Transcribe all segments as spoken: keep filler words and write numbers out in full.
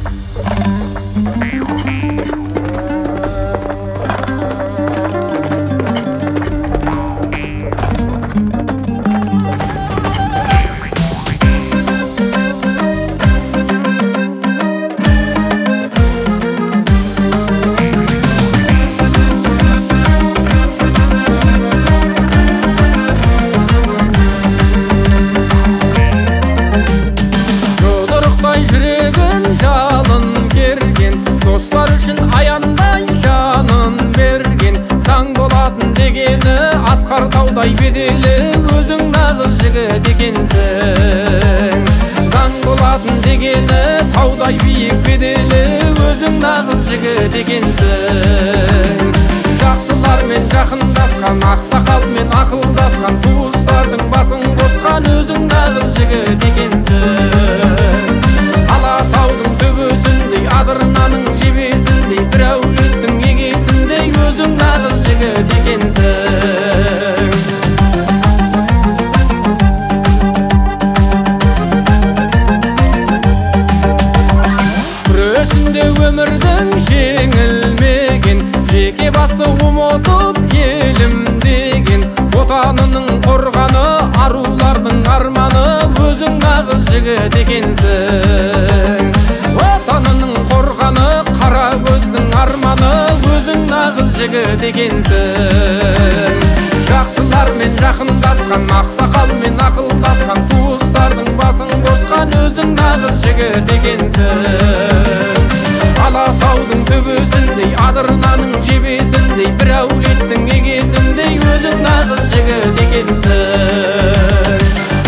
Dostlar үшін аяндай жанын берген, заң болатын дегені асқар таудай беделі, өзің нағыз жігіт екенсің. Заң болатын дегені таудай биік беделі, өзің нағыз жігіт екенсің. Жақсылармен жақындасқан, ақсақалмен ақылдасқан, туыстардың басын қосқан, өзің нағыз жігіт екенсің. Алатаудың төбесіндей, адырнаның жебесіндей, бір әулеттің егесіндей, өзің нағыз жігіт екенсің. Күресінде өмірдің жеңілмеген, жеке басты ұмытып елім деген, отанының қорғаны, арулардың арманы, өзің нағыз жігіт екенсің. Отанының қорғаны, қара көздің арманы, өзің нағыз жігіт екенсің. Жақсылармен жақындасқан, ақсақалмен ақылдасқан, туыстардың басын қосқан, өзің нағыз жігіт екенсің. Алатаудың төбесіндей, адырнаның жебесіндей, бір әулеттің егесіндей, өзің нағыз жігіт екенсің.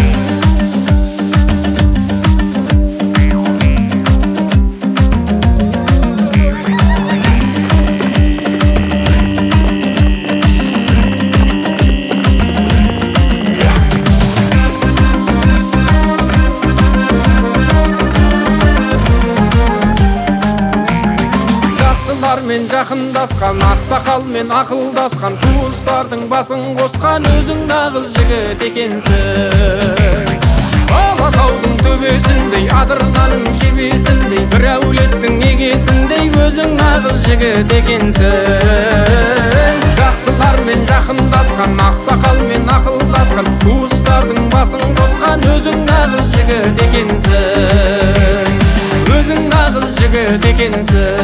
Жақсылармен жақындасқан, ақсақалмен ақылдасқан, туыстардың басын қосқан, өзің нағыз жігіт екенсің. Алатаудың төбесіндей, адырнаның жебесіндей, бір әулеттің егесіндей, өзің нағыз жігіт екенсің. Жақсылармен жақындасқан, ақсақалмен ақылдасқан, туыстардың басын қосқан, өзің нағыз жігіт екенсің. Өзің нағыз жігіт екенсің.